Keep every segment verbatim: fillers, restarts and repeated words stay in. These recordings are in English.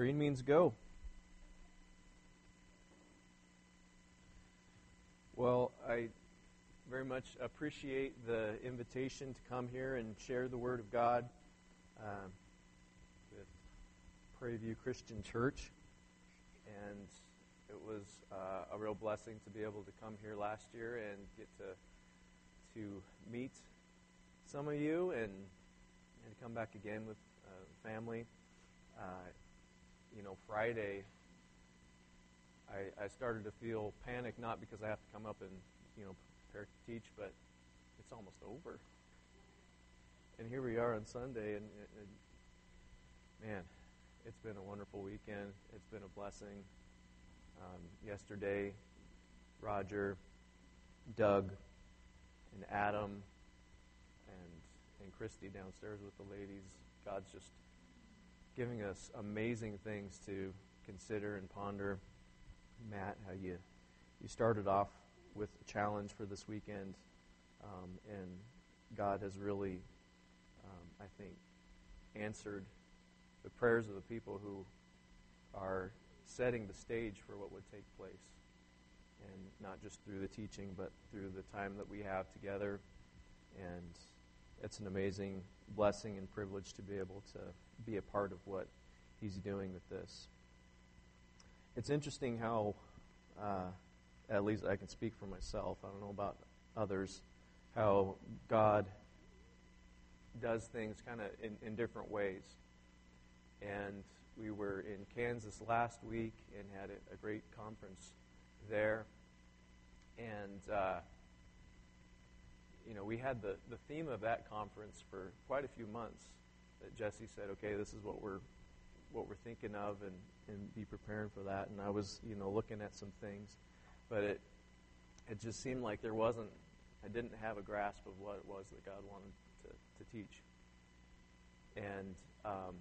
Green means go. Well, I very much appreciate the invitation to come here and share the Word of God um, with Prairie View Christian Church. And it was uh, a real blessing to be able to come here last year and get to to meet some of you and, and come back again with uh, family. Uh, you know, Friday, I, I started to feel panic, not because I have to come up and, you know, prepare to teach, but it's almost over. And here we are on Sunday, and, and man, it's been a wonderful weekend. It's been a blessing. Um, yesterday, Roger, Doug, and Adam, and and Christy downstairs with the ladies, God's just giving us amazing things to consider and ponder. Matt, how you you started off with a challenge for this weekend, um, and God has really, um, I think, answered the prayers of the people who are setting the stage for what would take place, and not just through the teaching, but through the time that we have together. And it's an amazing blessing and privilege to be able to be a part of what He's doing with this. It's interesting how, uh, at least I can speak for myself, I don't know about others, how God does things kind of in, in different ways. And we were in Kansas last week and had a, a great conference there. And, uh, you know, we had the, the theme of that conference for quite a few months. That Jesse said, okay, this is what we're what we're thinking of, and, and be preparing for that. And I was, you know, looking at some things, but it it just seemed like there wasn't, I didn't have a grasp of what it was that God wanted to, to teach. And um,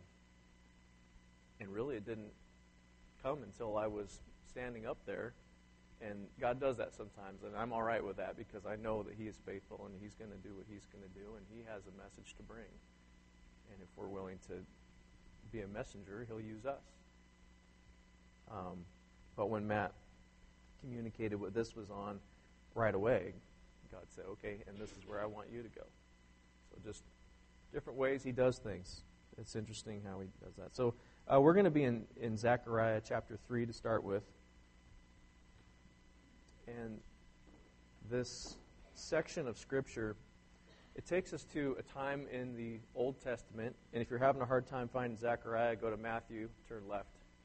and really it didn't come until I was standing up there. And God does that sometimes, and I'm all right with that because I know that He is faithful and He's going to do what He's going to do, and He has a message to bring. And if we're willing to be a messenger, He'll use us. Um, but when Matt communicated what this was on right away, God said, okay, and this is where I want you to go. So just different ways He does things. It's interesting how He does that. So uh, we're going to be in, in Zechariah chapter three to start with. And this section of Scripture, it takes us to a time in the Old Testament. And if you're having a hard time finding Zechariah, go to Matthew, turn left.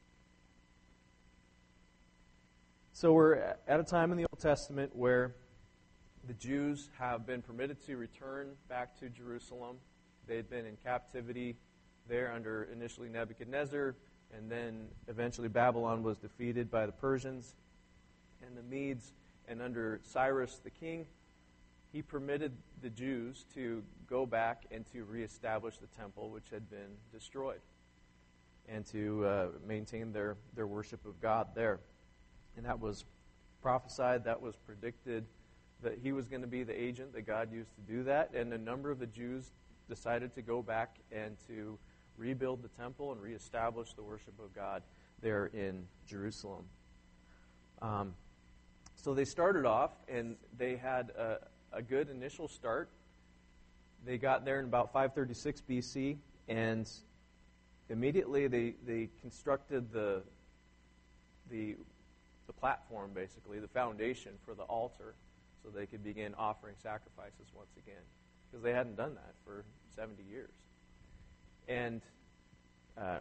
So we're at a time in the Old Testament where the Jews have been permitted to return back to Jerusalem. They had been in captivity there under initially Nebuchadnezzar, and then eventually Babylon was defeated by the Persians and the Medes, and under Cyrus the king, he permitted the Jews to go back and to reestablish the temple which had been destroyed, and to uh, maintain their, their worship of God there. And that was prophesied, that was predicted, that he was going to be the agent that God used to do that, and a number of the Jews decided to go back and to rebuild the temple and reestablish the worship of God there in Jerusalem. Um, So they started off, and they had a, a good initial start. They got there in about five thirty-six B C, and immediately they, they constructed the, the the platform, basically, the foundation for the altar, so they could begin offering sacrifices once again, because they hadn't done that for seventy years. And uh,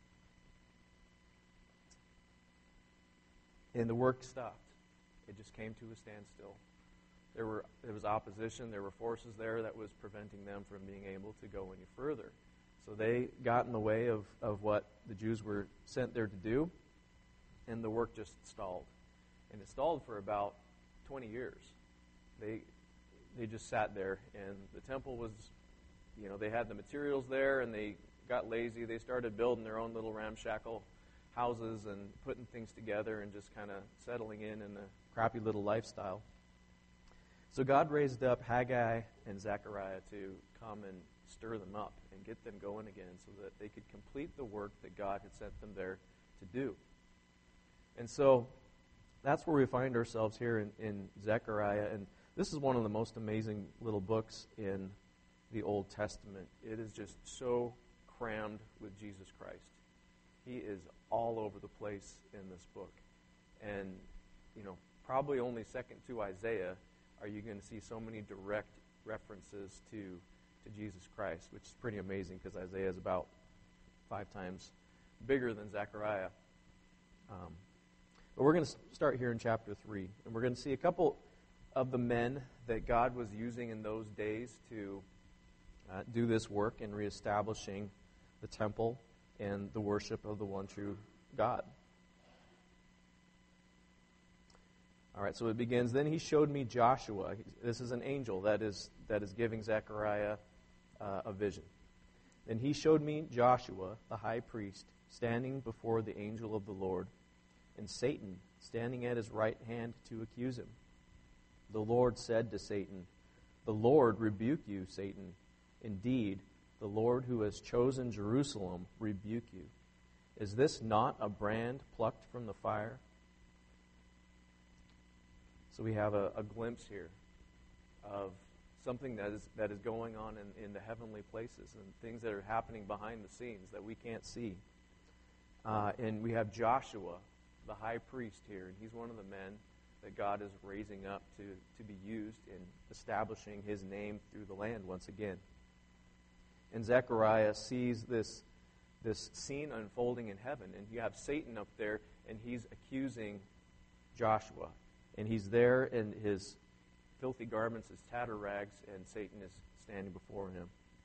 and the work stopped. It just came to a standstill. There were there was opposition. There were forces there that was preventing them from being able to go any further. So they got in the way of, of what the Jews were sent there to do, and the work just stalled. And it stalled for about twenty years. They they just sat there, and the temple was, you know, they had the materials there, and they got lazy. They started building their own little ramshackle houses and putting things together and just kind of settling in in a crappy little lifestyle. So God raised up Haggai and Zechariah to come and stir them up and get them going again so that they could complete the work that God had sent them there to do. And so that's where we find ourselves here in, in Zechariah. And this is one of the most amazing little books in the Old Testament. It is just so crammed with Jesus Christ. He is all over the place in this book. And, you know, probably only second to Isaiah are you going to see so many direct references to, to Jesus Christ, which is pretty amazing because Isaiah is about five times bigger than Zechariah. Um, but we're going to start here in chapter three, and we're going to see a couple of the men that God was using in those days to uh, do this work in reestablishing the temple and the worship of the one true God. All right, so it begins, then he showed me Joshua. This is an angel that is that is giving Zechariah uh, a vision. And he showed me Joshua, the high priest, standing before the angel of the Lord, and Satan standing at his right hand to accuse him. The Lord said to Satan, "The Lord rebuke you, Satan. Indeed, the Lord who has chosen Jerusalem rebuke you. Is this not a brand plucked from the fire?" So we have a, a glimpse here of something that is that is going on in, in the heavenly places and things that are happening behind the scenes that we can't see. Uh, and we have Joshua, the high priest here, and he's one of the men that God is raising up to, to be used in establishing his name through the land once again. And Zechariah sees this, this scene unfolding in heaven, and you have Satan up there, and he's accusing Joshua. And he's there in his filthy garments, his tatter rags, and Satan is standing before him.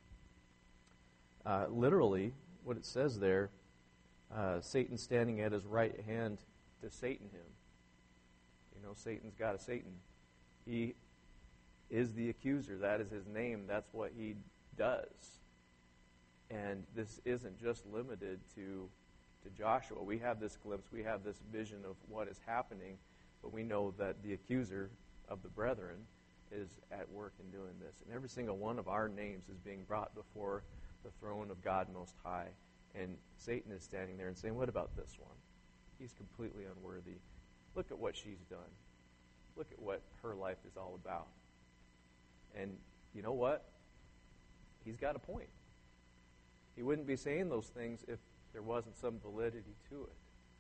Uh, literally, what it says there, uh, Satan standing at his right hand to Satan him. You know, Satan's got a Satan. He is the accuser. That is his name. That's what he does. And this isn't just limited to, to Joshua. We have this glimpse. We have this vision of what is happening. But we know that the accuser of the brethren is at work in doing this. And every single one of our names is being brought before the throne of God Most High. And Satan is standing there and saying, what about this one? He's completely unworthy. Look at what she's done. Look at what her life is all about. And you know what? He's got a point. He wouldn't be saying those things if there wasn't some validity to it.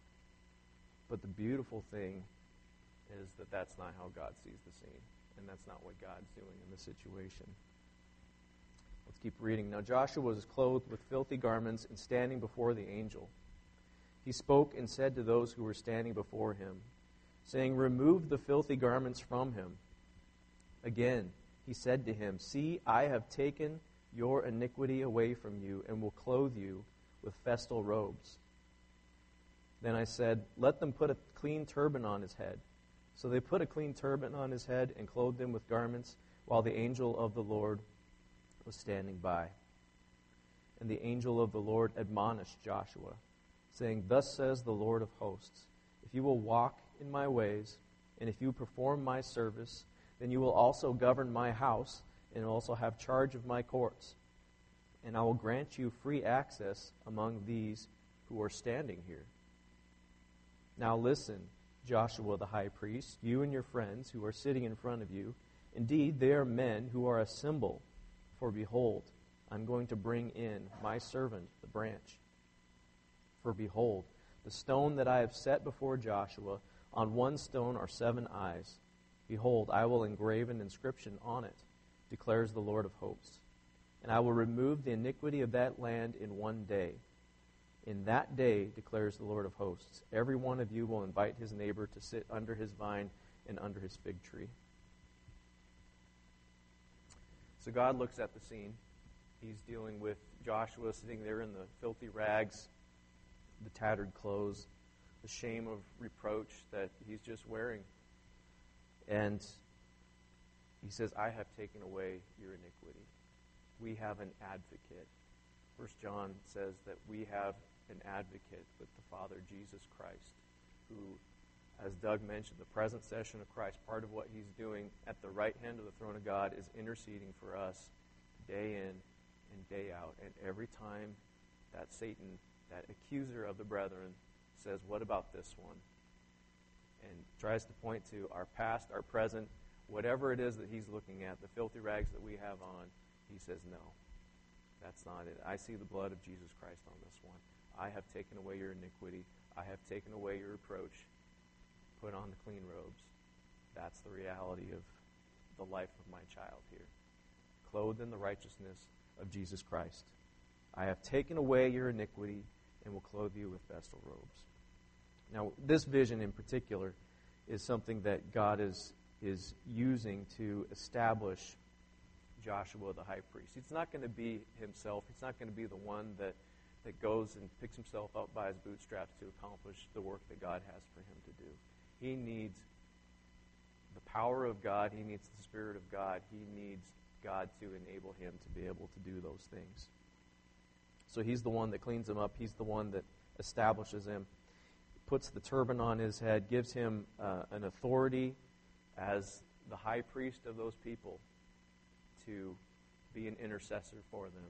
But the beautiful thing is that that's not how God sees the scene. And that's not what God's doing in the situation. Let's keep reading. Now Joshua was clothed with filthy garments and standing before the angel. He spoke and said to those who were standing before him, saying, "Remove the filthy garments from him." Again, he said to him, "See, I have taken your iniquity away from you and will clothe you with festal robes." Then I said, "Let them put a clean turban on his head." So they put a clean turban on his head and clothed him with garments, while the angel of the Lord was standing by. And the angel of the Lord admonished Joshua, saying, "Thus says the Lord of hosts, if you will walk in my ways, and if you perform my service, then you will also govern my house, and also have charge of my courts. And I will grant you free access among these who are standing here. Now listen, Joshua the high priest, you and your friends who are sitting in front of you, indeed they are men who are a symbol, for behold, I'm going to bring in my servant, the branch. For behold, the stone that I have set before Joshua, on one stone are seven eyes. Behold, I will engrave an inscription on it, declares the Lord of hosts. And I will remove the iniquity of that land in one day. In that day, declares the Lord of hosts, every one of you will invite his neighbor to sit under his vine and under his fig tree. So God looks at the scene. He's dealing with Joshua sitting there in the filthy rags, the tattered clothes, the shame of reproach that he's just wearing. And he says, I have taken away your iniquity. We have an advocate. First John says that we have an advocate with the Father, Jesus Christ, who, as Doug mentioned, the present session of Christ, part of what he's doing at the right hand of the throne of God is interceding for us day in and day out. And every time that Satan, that accuser of the brethren, says, what about this one? And tries to point to our past, our present, whatever it is that he's looking at, the filthy rags that we have on, he says, no, that's not it. I see the blood of Jesus Christ on this one. I have taken away your iniquity. I have taken away your reproach. Put on the clean robes. That's the reality of the life of my child here. Clothed in the righteousness of Jesus Christ. I have taken away your iniquity and will clothe you with vestal robes. Now, this vision in particular is something that God is, is using to establish Joshua the high priest. He's not going to be himself. He's not going to be the one that, that goes and picks himself up by his bootstraps to accomplish the work that God has for him to do. He needs the power of God. He needs the Spirit of God. He needs God to enable him to be able to do those things. So he's the one that cleans him up. He's the one that establishes him, puts the turban on his head, gives him uh, an authority as the high priest of those people to be an intercessor for them.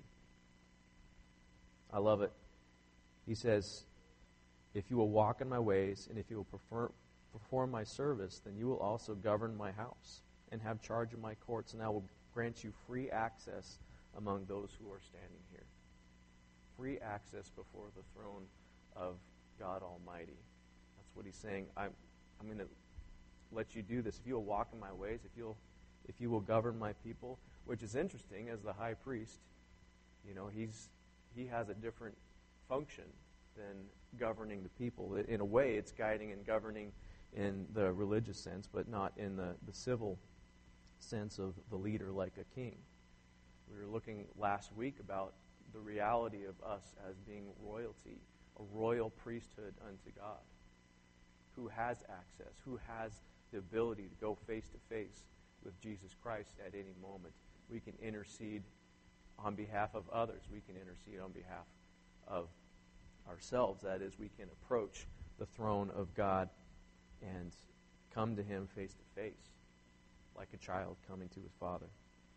I love it. He says, if you will walk in my ways and if you will prefer, perform my service, then you will also govern my house and have charge of my courts, and I will grant you free access among those who are standing here. Free access before the throne of God Almighty. That's what he's saying. I'm, I'm going to let you do this. If you will walk in my ways, if you'll, if you will govern my people, which is interesting as the high priest. You know, he's he has a different function than governing the people. In a way, it's guiding and governing in the religious sense, but not in the, the civil sense of the leader like a king. We were looking last week about the reality of us as being royalty, a royal priesthood unto God, who has access, who has the ability to go face to face with Jesus Christ at any moment. We can intercede on behalf of others. We can intercede on behalf of ourselves. That is, we can approach the throne of God and come to him face to face, like a child coming to his father.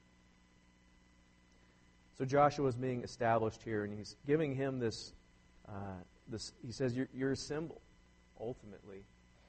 So Joshua is being established here, and he's giving him this, uh, this he says, you're, you're a symbol, ultimately.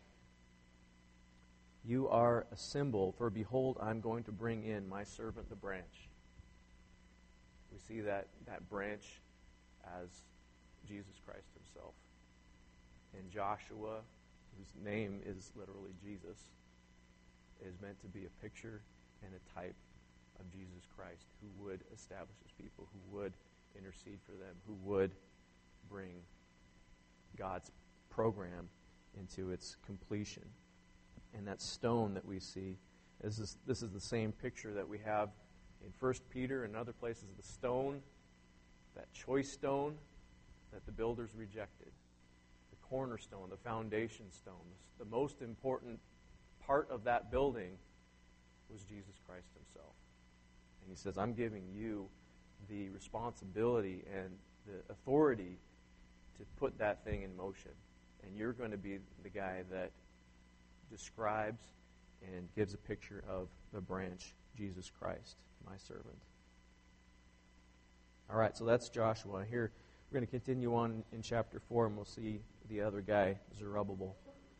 You are a symbol, for behold, I'm going to bring in my servant, the branch. We see that, that branch as Jesus Christ himself. And Joshua, whose name is literally Jesus, is meant to be a picture and a type of Jesus Christ, who would establish his people, who would intercede for them, who would bring God's program into its completion. And that stone that we see, is this, this is the same picture that we have in First Peter and other places, the stone, that choice stone that the builders rejected, the cornerstone, the foundation stone. The most important part of that building was Jesus Christ himself. And he says, I'm giving you the responsibility and the authority to put that thing in motion. And you're going to be the guy that describes and gives a picture of the branch, Jesus Christ, my servant. All right, so that's Joshua. Here, we're going to continue on in chapter four, and we'll see the other guy, Zerubbabel.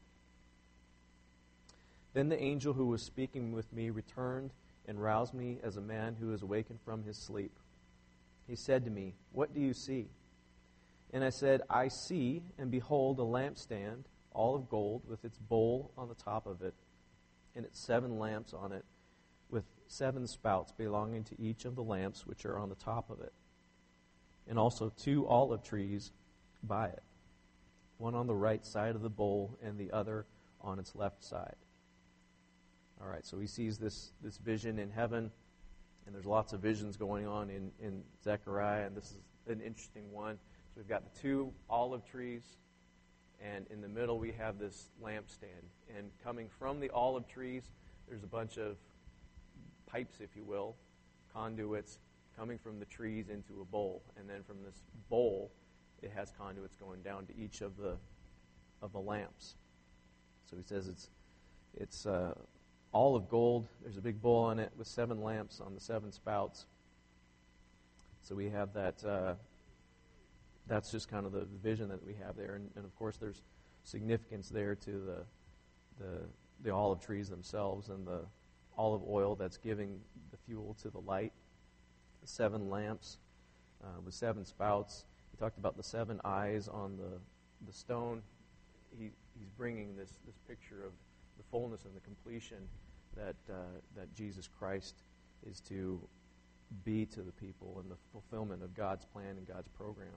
Then the angel who was speaking with me returned and roused me as a man who is awakened from his sleep. He said to me, what do you see? And I said, I see, and behold, a lampstand, all of gold, with its bowl on the top of it, and its seven lamps on it, with seven spouts belonging to each of the lamps which are on the top of it, and also two olive trees by it, one on the right side of the bowl and the other on its left side. All right, so he sees this, this vision in heaven, and there's lots of visions going on in, in Zechariah, and this is an interesting one. So we've got the two olive trees, and in the middle we have this lampstand. And coming from the olive trees, there's a bunch of pipes, if you will, conduits, coming from the trees into a bowl. And then from this bowl, it has conduits going down to each of the of the lamps. So he says it's it's uh, all of gold. There's a big bowl on it with seven lamps on the seven spouts. So we have that, uh, that's just kind of the vision that we have there. And, and of course there's significance there to the, the the olive trees themselves and the olive oil that's giving the fuel to the light. The seven lamps uh, with seven spouts. He talked about the seven eyes on the, the stone. He, he's bringing this, this picture of the fullness and the completion that uh, that Jesus Christ is to be to the people and the fulfillment of God's plan and God's program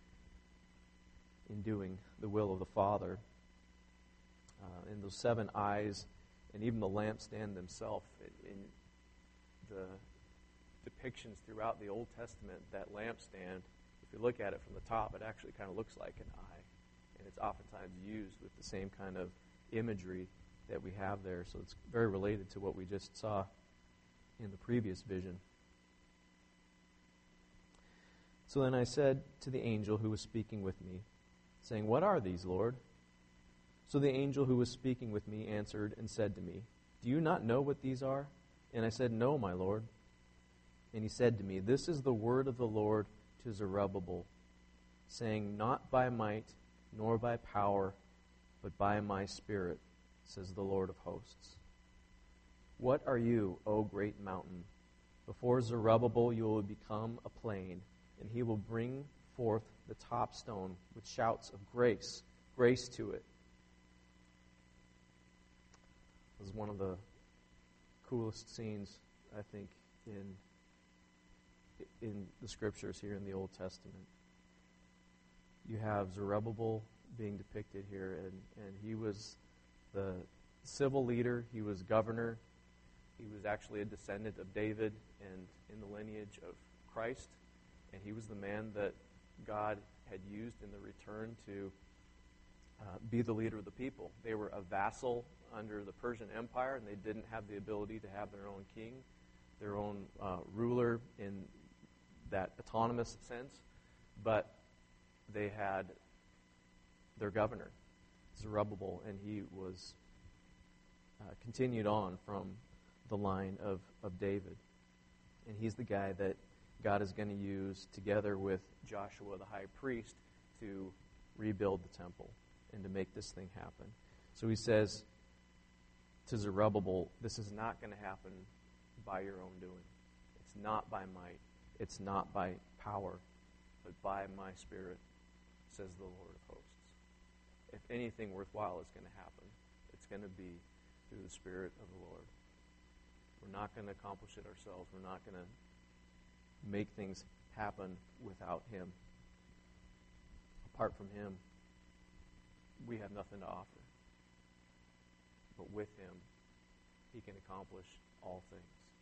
in doing the will of the Father. Uh, and those seven eyes, and even the lampstand themselves, in the depictions throughout the Old Testament, that lampstand, if you look at it from the top, it actually kind of looks like an eye. And it's oftentimes used with the same kind of imagery that we have there. So it's very related to what we just saw in the previous vision. So then I said to the angel who was speaking with me, saying, "What are these, Lord?" So the angel who was speaking with me answered and said to me, "Do you not know what these are?" And I said, "No, my Lord." And he said to me, "This is the word of the Lord to Zerubbabel, saying, Not by might nor by power, but by my Spirit, says the Lord of hosts. What are you, O great mountain? Before Zerubbabel you will become a plain, and he will bring forth the top stone with shouts of grace, grace to it." This is one of the coolest scenes, I think, in in the Scriptures here in the Old Testament. You have Zerubbabel being depicted here, and, and he was the civil leader, he was governor, he was actually a descendant of David and in the lineage of Christ, and he was the man that God had used in the return to uh, be the leader of the people. They were a vassal under the Persian Empire, and they didn't have the ability to have their own king, their own uh, ruler in that autonomous sense, but they had their governor, Zerubbabel, and he was uh, continued on from the line of, of David. And he's the guy that God is going to use together with Joshua the high priest to rebuild the temple and to make this thing happen. So he says to Zerubbabel, this is not going to happen by your own doing. It's not by might. It's not by power, but by my Spirit, says the Lord of hosts. If anything worthwhile is going to happen, it's going to be through the Spirit of the Lord. We're not going to accomplish it ourselves. We're not going to make things happen without Him. Apart from Him, we have nothing to offer. But with Him, He can accomplish all things.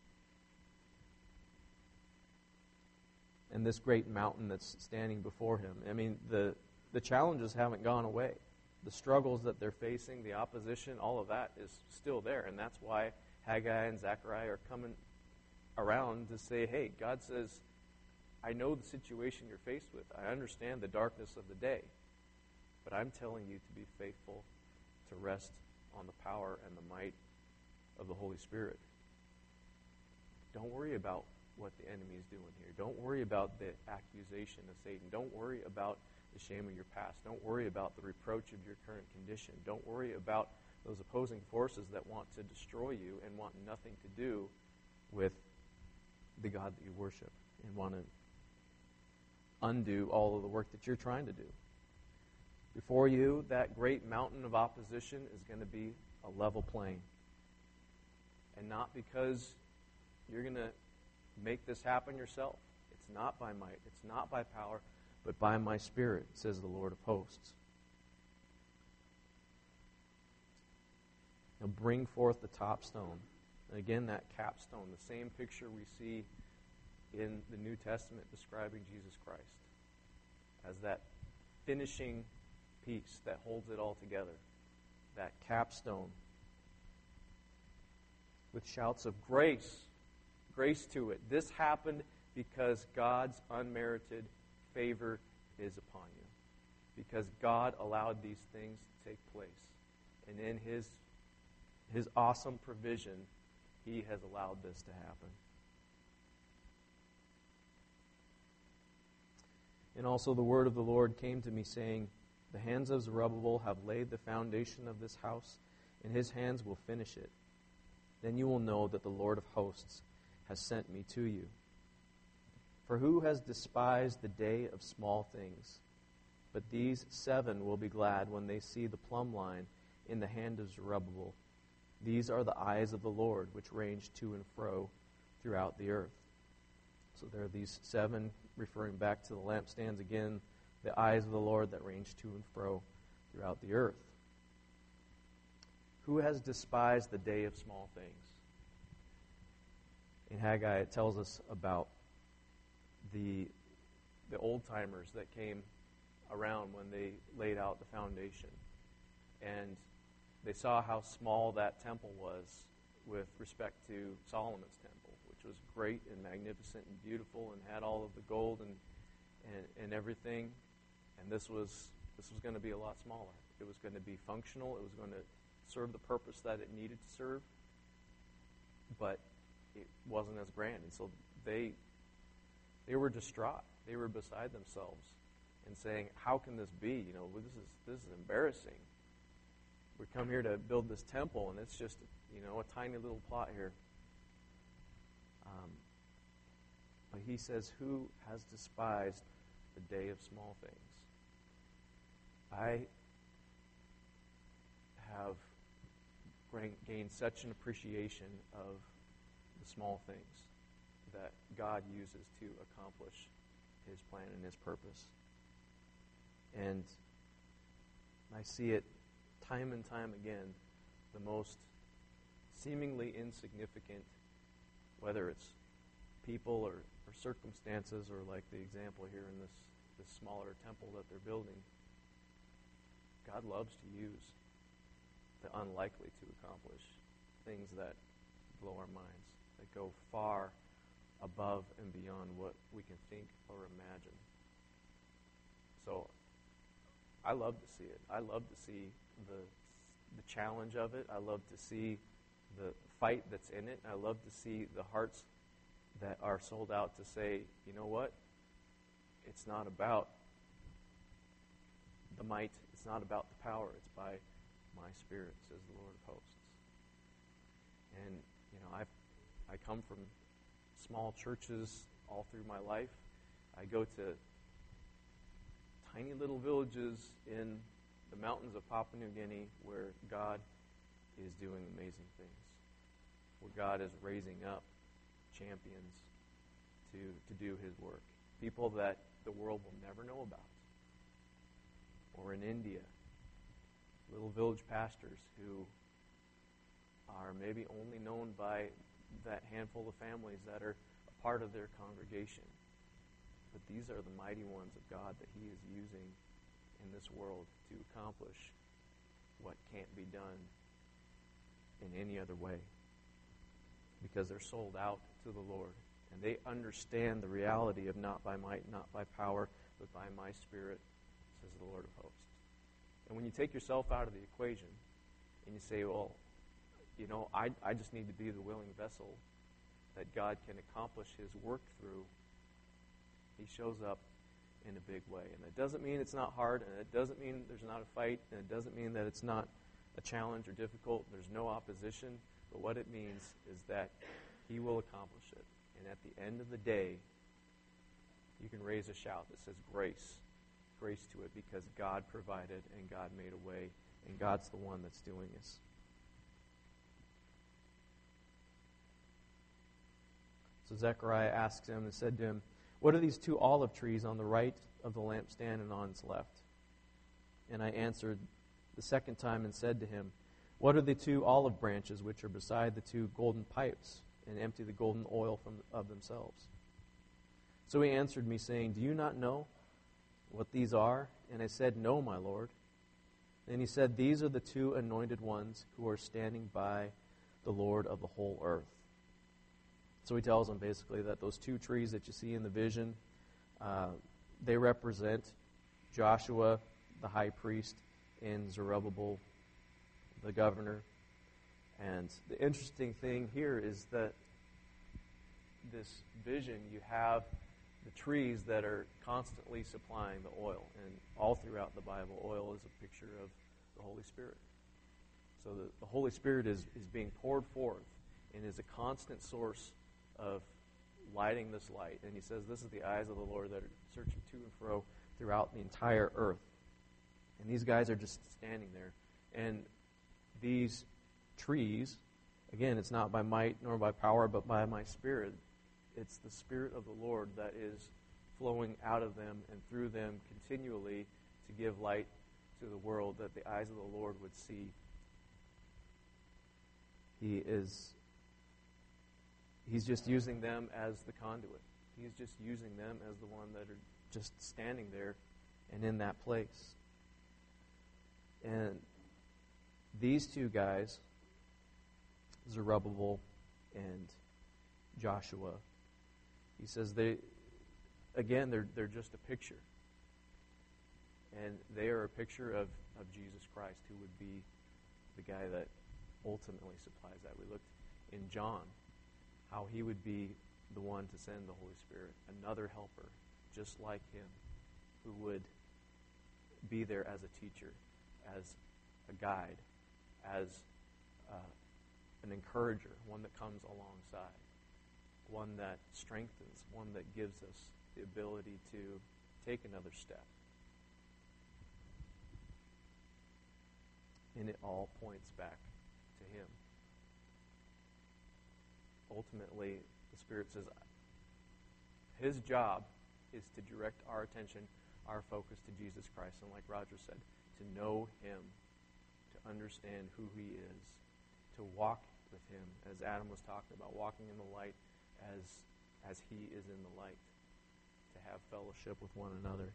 And this great mountain that's standing before Him, I mean, the, the challenges haven't gone away. The struggles that they're facing, the opposition, all of that is still there. And that's why Haggai and Zechariah are coming around to say, hey, God says, I know the situation you're faced with. I understand the darkness of the day. But I'm telling you to be faithful, to rest on the power and the might of the Holy Spirit. Don't worry about what the enemy is doing here. Don't worry about the accusation of Satan. Don't worry about the shame of your past. Don't worry about the reproach of your current condition. Don't worry about those opposing forces that want to destroy you and want nothing to do with the God that you worship and want to undo all of the work that you're trying to do. Before you, that great mountain of opposition is going to be a level plain. And not because you're going to make this happen yourself. It's not by might. It's not by power, but by my Spirit, says the Lord of hosts. He'll bring forth the top stone. And again, that capstone, the same picture we see in the New Testament describing Jesus Christ as that finishing piece that holds it all together. That capstone with shouts of grace. Grace to it. This happened because God's unmerited favor is upon you. Because God allowed these things to take place. And in His, His awesome provision, He has allowed this to happen. And also the word of the Lord came to me, saying, The hands of Zerubbabel have laid the foundation of this house, and his hands will finish it. Then you will know that the Lord of hosts has sent me to you. For who has despised the day of small things? But these seven will be glad when they see the plumb line in the hand of Zerubbabel. These are the eyes of the Lord, which range to and fro throughout the earth. So there are these seven, referring back to the lampstands again, the eyes of the Lord that range to and fro throughout the earth. Who has despised the day of small things? In Haggai, it tells us about the the old-timers that came around when they laid out the foundation. And they saw how small that temple was with respect to Solomon's temple, which was great and magnificent and beautiful and had all of the gold and, and, and everything. And this was this was going to be a lot smaller. It was going to be functional. It was going to serve the purpose that it needed to serve. But it wasn't as grand. And so they they were distraught. They were beside themselves and saying, how can this be? You know, this is this is embarrassing. We come here to build this temple, and it's just, you know, a tiny little plot here. Um, but he says, who has despised the day of small things? I have gained such an appreciation of the small things that God uses to accomplish his plan and his purpose. And I see it time and time again, the most seemingly insignificant, whether it's people or, or circumstances, or like the example here in this, this smaller temple that they're building. God loves to use the unlikely to accomplish things that blow our minds, that go far above and beyond what we can think or imagine. So I love to see it. I love to see the the challenge of it. I love to see the fight that's in it. I love to see the hearts that are sold out to say, you know what? It's not about the might. It's not about the power. It's by my Spirit, says the Lord of hosts. And, you know, I've, I come from small churches all through my life. I go to tiny little villages in the mountains of Papua New Guinea where God is doing amazing things, where God is raising up champions to, to do his work, people that the world will never know about. Or in India, little village pastors who are maybe only known by that handful of families that are a part of their congregation. But these are the mighty ones of God that he is using in this world to accomplish what can't be done in any other way, because they're sold out to the Lord, and they understand the reality of not by might, not by power, but by my Spirit, says the Lord of hosts. And when you take yourself out of the equation and you say, well, you know, I, I just need to be the willing vessel that God can accomplish his work through, he shows up in a big way. And it doesn't mean it's not hard, and it doesn't mean there's not a fight, and it doesn't mean that it's not a challenge or difficult. There's no opposition. But what it means is that he will accomplish it. And at the end of the day, you can raise a shout that says grace. Grace to it, because God provided and God made a way, and God's the one that's doing this. So Zechariah asks him and said to him, what are these two olive trees on the right of the lampstand and on its left? And I answered the second time and said to him, what are the two olive branches which are beside the two golden pipes, and empty the golden oil from of themselves? So he answered me, saying, do you not know what these are? And I said, no, my Lord. Then he said, these are the two anointed ones who are standing by the Lord of the whole earth. So he tells them basically that those two trees that you see in the vision, uh, they represent Joshua, the high priest, and Zerubbabel, the governor. And the interesting thing here is that this vision, you have the trees that are constantly supplying the oil. And all throughout the Bible, oil is a picture of the Holy Spirit. So the, the Holy Spirit is, is being poured forth and is a constant source of lighting this light. And he says, this is the eyes of the Lord that are searching to and fro throughout the entire earth. And these guys are just standing there. And these trees, again, it's not by might nor by power, but by my Spirit. It's the Spirit of the Lord that is flowing out of them and through them continually to give light to the world, that the eyes of the Lord would see. He is, he's just using them as the conduit. He's just using them as the one that are just standing there and in that place. And these two guys, Zerubbabel and Joshua, he says they, again, they're they're just a picture. And they are a picture of, of Jesus Christ, who would be the guy that ultimately supplies that. We looked in John, how he would be the one to send the Holy Spirit, another helper, just like him, who would be there as a teacher, as a guide, as uh, an encourager, one that comes alongside, one that strengthens, one that gives us the ability to take another step. And it all points back to him. Ultimately, the Spirit says his job is to direct our attention, our focus to Jesus Christ. And like Roger said, to know him, to understand who he is, to walk with him, as Adam was talking about, walking in the light as, as he is in the light, to have fellowship with one another.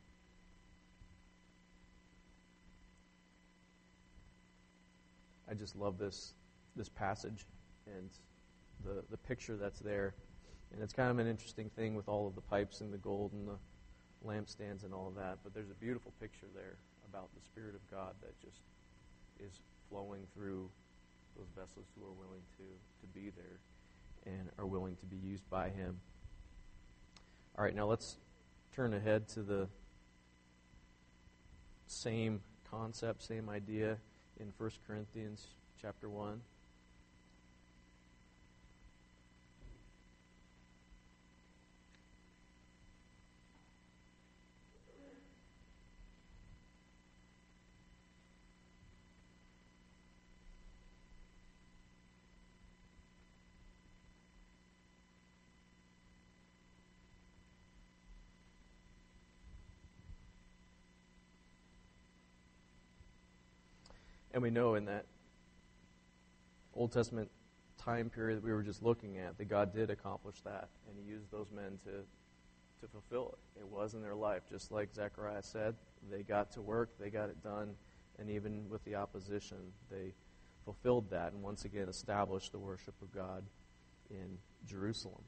I just love this this passage and the the picture that's there. And it's kind of an interesting thing with all of the pipes and the gold and the lampstands and all of that. But there's a beautiful picture there about the Spirit of God that just is flowing through those vessels who are willing to, to be there and are willing to be used by him. All right, now let's turn ahead to the same concept, same idea in First Corinthians chapter one. And we know in that Old Testament time period that we were just looking at, that God did accomplish that, and he used those men to, to fulfill it. It was in their life, just like Zechariah said. They got to work, they got it done, and even with the opposition, they fulfilled that and once again established the worship of God in Jerusalem.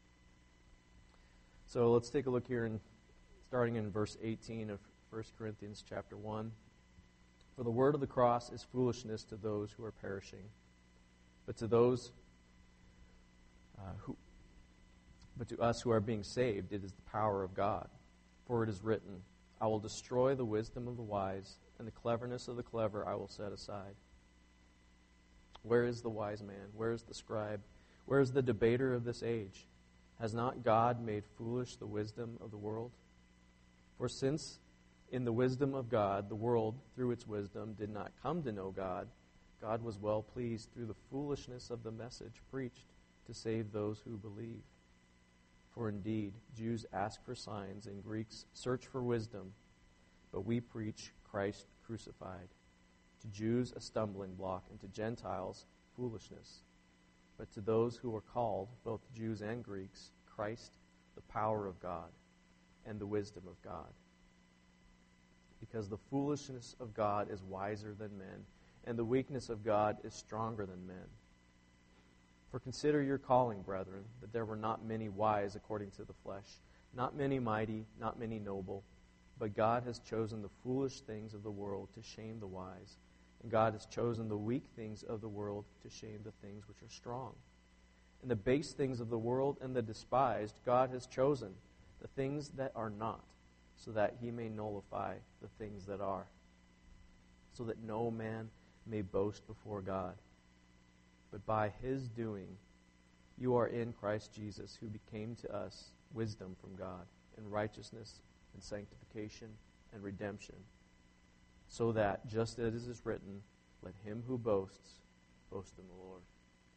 So let's take a look here, in, starting in verse eighteen of First Corinthians chapter one. For the word of the cross is foolishness to those who are perishing, but to those uh, who, but to us who are being saved, it is the power of God. For it is written, I will destroy the wisdom of the wise, and the cleverness of the clever I will set aside. Where is the wise man? Where is the scribe? Where is the debater of this age? Has not God made foolish the wisdom of the world? For since in the wisdom of God, the world, through its wisdom, did not come to know God, God was well pleased through the foolishness of the message preached to save those who believe. For indeed, Jews ask for signs and Greeks search for wisdom, but we preach Christ crucified. To Jews a stumbling block, and to Gentiles foolishness. But to those who are called, both Jews and Greeks, Christ, the power of God, and the wisdom of God. Because the foolishness of God is wiser than men, and the weakness of God is stronger than men. For consider your calling, brethren, that there were not many wise according to the flesh, not many mighty, not many noble, but God has chosen the foolish things of the world to shame the wise, and God has chosen the weak things of the world to shame the things which are strong. And the base things of the world and the despised God has chosen, the things that are not, so that he may nullify the things that are, so that no man may boast before God. But by his doing, you are in Christ Jesus, who became to us wisdom from God, and righteousness, and sanctification, and redemption, so that, just as it is written, let him who boasts, boast in the Lord.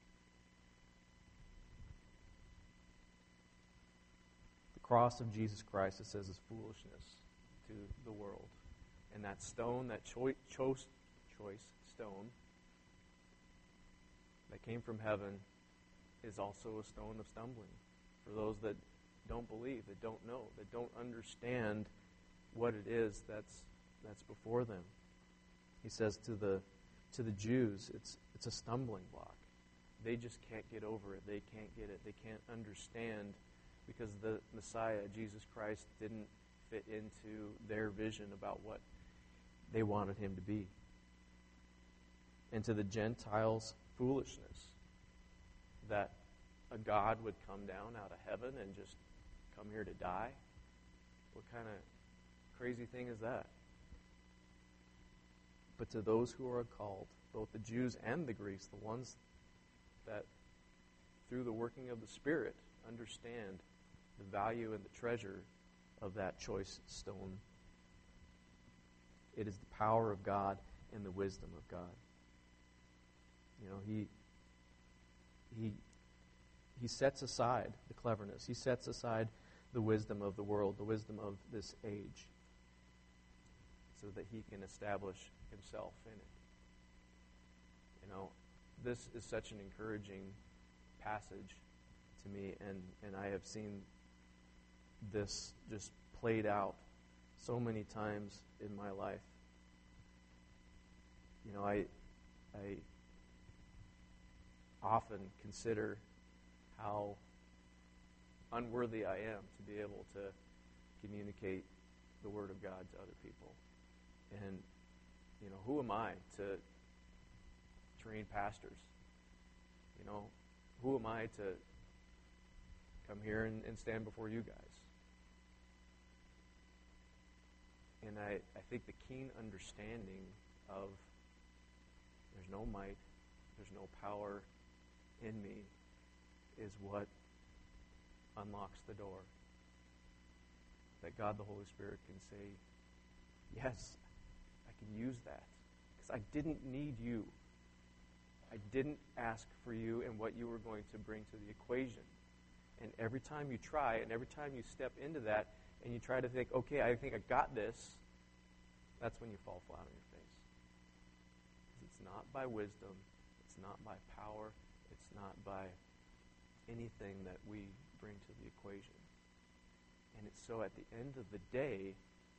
The cross of Jesus Christ, it says, is foolishness to the world. And that stone, that choi- choice, choice stone that came from heaven, is also a stone of stumbling for those that don't believe, that don't know, that don't understand what it is that's that's before them. He says to the to the Jews, it's it's a stumbling block. They just can't get over it. They can't get it. They can't understand because the Messiah, Jesus Christ, didn't fit into their vision about what they wanted him to be. And to the Gentiles, foolishness, that a God would come down out of heaven and just come here to die. What kind of crazy thing is that? But to those who are called, both the Jews and the Greeks, the ones that through the working of the Spirit understand the value and the treasure of that choice stone, it is the power of God and the wisdom of God. You know, he he he sets aside the cleverness. He sets aside the wisdom of the world, the wisdom of this age, so that he can establish himself in it. You know, this is such an encouraging passage to me, and, and I have seen this just played out so many times in my life. You know, I I often consider how unworthy I am to be able to communicate the Word of God to other people. And, you know, who am I to train pastors? You know, who am I to come here and, and stand before you guys? And I, I think the keen understanding of there's no might, there's no power in me is what unlocks the door. That God the Holy Spirit can say, yes, I can use that. Because I didn't need you. I didn't ask for you and what you were going to bring to the equation. And every time you try, and every time you step into that, and you try to think, okay, I think I got this, that's when you fall flat on your face. It's not by wisdom, it's not by power, it's not by anything that we bring to the equation. And it's so at the end of the day,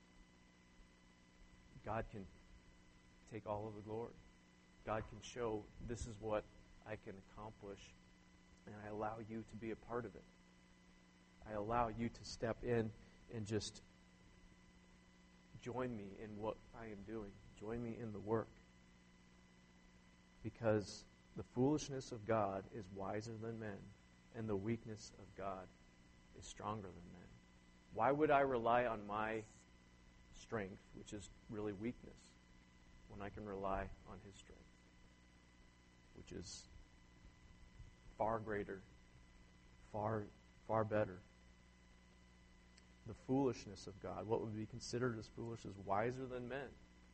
God can take all of the glory. God can show this is what I can accomplish, and I allow you to be a part of it. I allow you to step in and just join me in what I am doing. Join me in the work. Because the foolishness of God is wiser than men, and the weakness of God is stronger than men. Why would I rely on my strength, which is really weakness, when I can rely on his strength, which is far greater, far, far better? The foolishness of God, what would be considered as foolish, is wiser than men.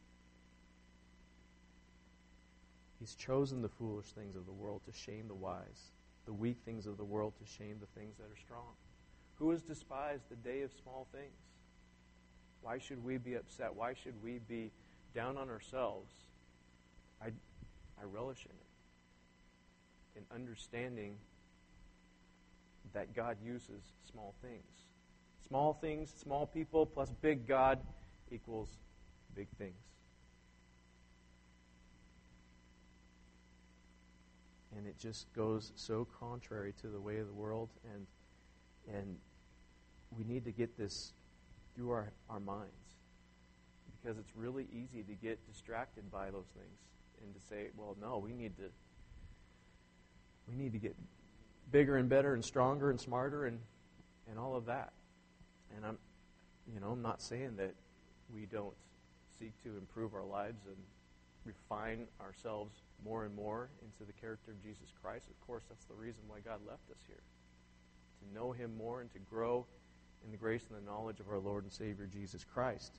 He's chosen the foolish things of the world to shame the wise, the weak things of the world to shame the things that are strong. Who has despised the day of small things? Why should we be upset? Why should we be down on ourselves? I, I relish in it. In understanding that God uses small things. Small things, small people, plus big God equals big things. And it just goes so contrary to the way of the world, and and we need to get this through our, our minds, because it's really easy to get distracted by those things and to say, well, no, we need to we need to get bigger and better and stronger and smarter and, and all of that. And I'm, you know, I'm not saying that we don't seek to improve our lives and refine ourselves more and more into the character of Jesus Christ. Of course, that's the reason why God left us here. To know Him more and to grow in the grace and the knowledge of our Lord and Savior Jesus Christ.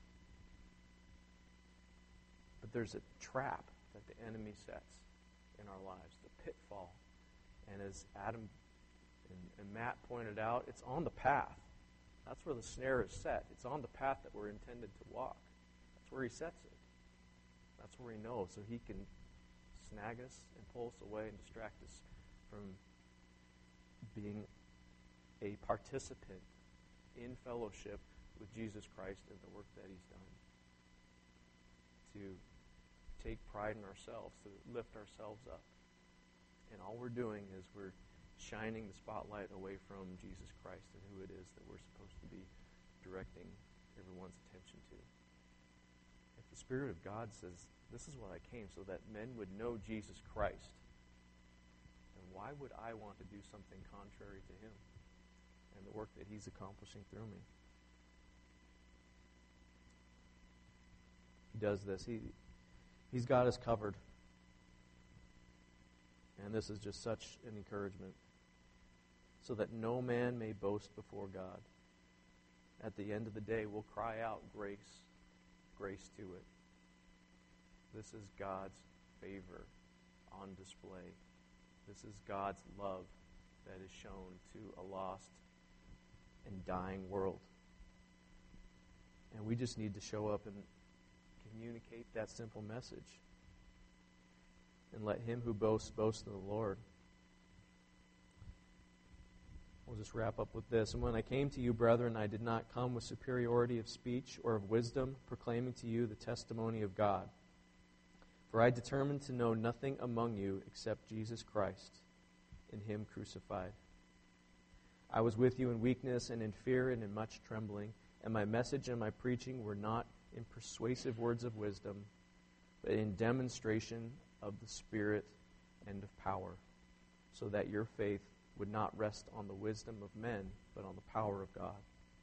But there's a trap that the enemy sets in our lives, the pitfall. And as Adam and, and Matt pointed out, it's on the path. That's where the snare is set. It's on the path that we're intended to walk. That's where he sets it. That's where he knows. So he can snag us and pull us away and distract us from being a participant in fellowship with Jesus Christ and the work that he's done. To take pride in ourselves, to lift ourselves up. And all we're doing is we're shining the spotlight away from Jesus Christ and who it is that we're supposed to be directing everyone's attention to. If the Spirit of God says, this is what I came, so that men would know Jesus Christ, then why would I want to do something contrary to him and the work that he's accomplishing through me? He does this. He, he's got us covered. And this is just such an encouragement. So that no man may boast before God. At the end of the day, we'll cry out grace, grace to it. This is God's favor on display. This is God's love that is shown to a lost and dying world. And we just need to show up and communicate that simple message. And let him who boasts, boast in the Lord. We'll just wrap up with this. And when I came to you, brethren, I did not come with superiority of speech or of wisdom, proclaiming to you the testimony of God. For I determined to know nothing among you except Jesus Christ, and him crucified. I was with you in weakness and in fear and in much trembling, and my message and my preaching were not in persuasive words of wisdom, but in demonstration of the Spirit and of power, so that your faith would not rest on the wisdom of men, but on the power of God.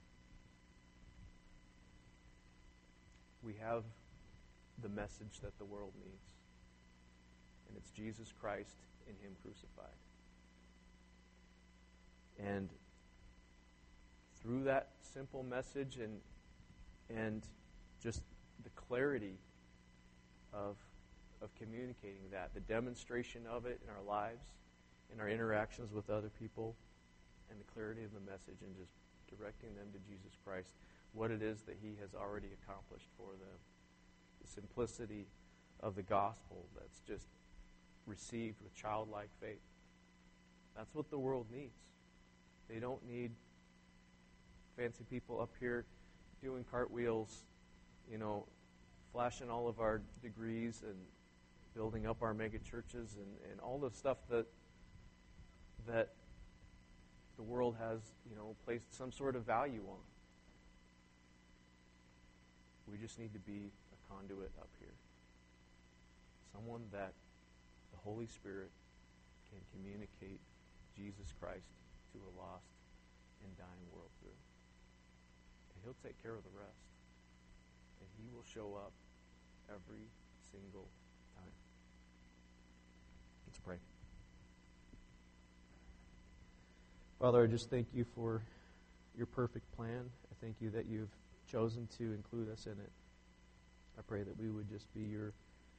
We have the message that the world needs, and it's Jesus Christ in him crucified. And through that simple message and and just the clarity of of communicating that, the demonstration of it in our lives, in our interactions with other people, and the clarity of the message, and just directing them to Jesus Christ, what it is that he has already accomplished for them. The simplicity of the gospel that's just received with childlike faith. That's what the world needs. They don't need fancy people up here doing cartwheels, you know, flashing all of our degrees and building up our mega churches and, and all the stuff that that the world has, you know, placed some sort of value on. We just need to be a conduit up here. Someone that the Holy Spirit can communicate Jesus Christ to a lost and dying world through. And he'll take care of the rest. And he will show up every single time. Let's pray. Father, I just thank you for your perfect plan. I thank you that you've chosen to include us in it. I pray that we would just be your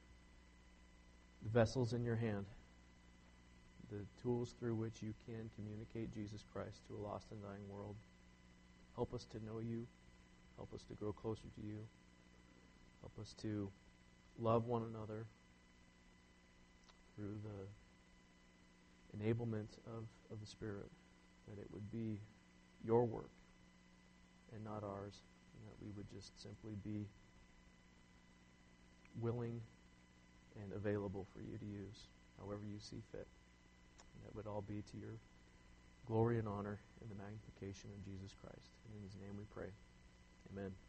vessels in your hand, the tools through which you can communicate Jesus Christ to a lost and dying world. Help us to know you. Help us to grow closer to you. Help us to love one another through the enablement of, of the Spirit, that it would be your work and not ours, and that we would just simply be willing and available for you to use however you see fit. And that would all be to your glory and honor and the magnification of Jesus Christ. And in his name we pray. Amen.